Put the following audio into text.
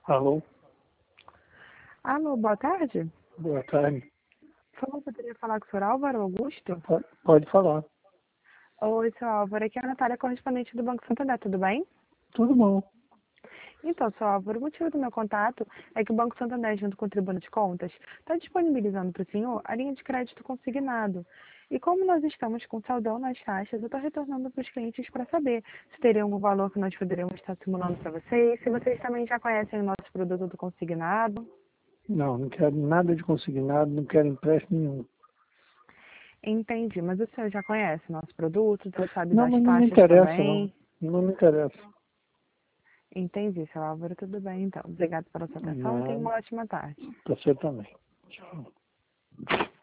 Alô, Alô, boa tarde. boa tarde. Por favor, poderia falar com o senhor Álvaro Augusto? Pode falar. Oi, seu Álvaro, aqui é a Natália, correspondente do Banco Santander, tudo bem? Tudo bom. Então, seu Álvaro, o motivo do meu contato é que o Banco Santander, junto com o Tribunal de Contas, está disponibilizando para o senhor a linha de crédito consignado. E como nós estamos com saldão nas taxas, eu estou retornando para os clientes para saber se teria algum valor que nós poderíamos estar simulando para vocês, se vocês também já conhecem o nosso produto do consignado. Não, não quero nada de consignado, não quero empréstimo nenhum. Entendi, mas o senhor já conhece o nosso produto, já sabe Não, das mas não me taxas interessa, não. também? Não me interessa. Entendi, seu Álvaro, tudo bem então. Obrigado pela sua atenção e tenha Nada. uma ótima tarde. Você também. Tchau.